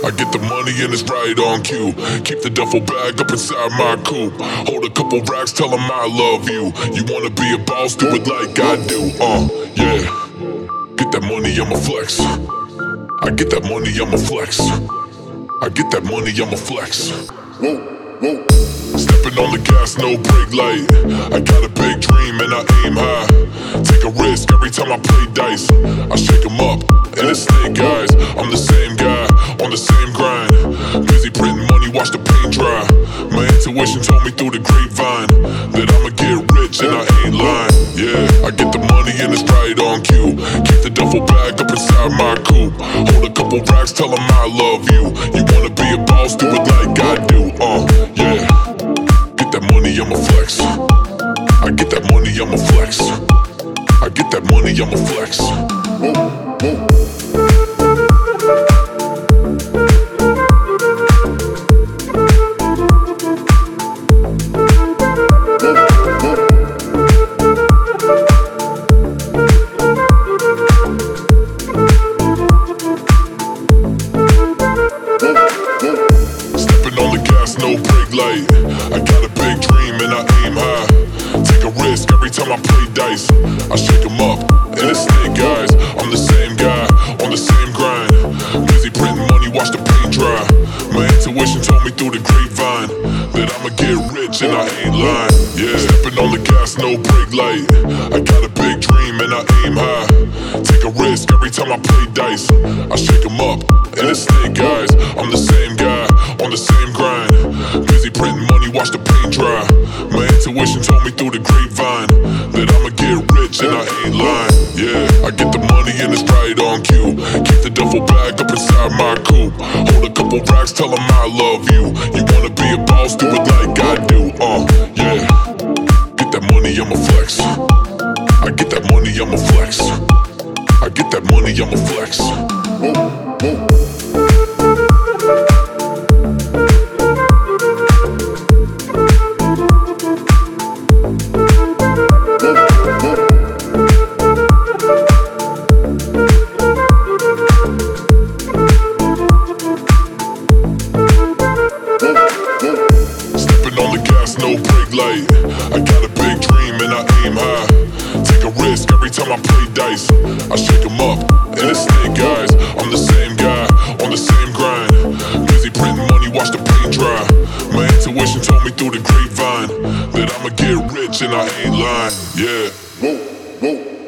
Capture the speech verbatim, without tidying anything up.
I get the money and it's right on cue. Keep the duffel bag up inside my coupe. Hold a couple racks, tell them I love you. You wanna be a boss, do it like I do. Uh, yeah. Get that money, I'ma flex. I get that money, I'ma flex. I get that money, I'ma flex. Whoa, whoa. Stepping on the gas, no brake light. I got a big dream and I aim high. Take a risk every time I play dice. I shake 'em up and it's snake eyes. I'm the same guy on the same grind. Busy printing money, watch the paint dry. My intuition told me through the grapevine that I'ma get rich and I ain't lying. Yeah, I get the money and it's right on cue. Keep the duffel bag up inside my coupe. Hold a couple racks, tell them I love you. You wanna be a boss, do it like I do. Uh, yeah. Get that money, I'ma flex. I get that money, I'ma flex. I get that money, I'ma flex. Whoa, whoa. No brake light. I got a big dream and I aim high. Take a risk every time I play dice. I shake 'em up and it's snake eyes. I'm the same guy on the same grind. Busy printing money, watch the paint dry. My intuition told me through the grapevine that I'ma get rich and I ain't lying. Yeah, stepping on the gas, no brake light. I got a big dream and I aim high. Take a risk every time I play dice. I shake 'em up and it's snake eyes. I'm the same guy on the same grind. Busy printing money, watch the paint dry. My intuition told me through the grapevine that I'ma get rich and I ain't lying. Yeah, I get the money and it's right on cue. Keep the duffel bag up inside my coupe. Hold a couple racks, tell them I love you. You wanna be a boss, do it like I do. Uh, yeah. Get that money, I'ma flex. I get that money, I'ma flex. I get that money, I'ma flex. Whoa, whoa. No brake light. I got a big dream and I aim high. Take a risk every time I play dice. I shake 'em up and it's snake eyes. I'm the same guy on the same grind. Busy printing money, watch the paint dry. My intuition told me through the grapevine that I'ma get rich and I ain't lying. Yeah. Whoa, whoa.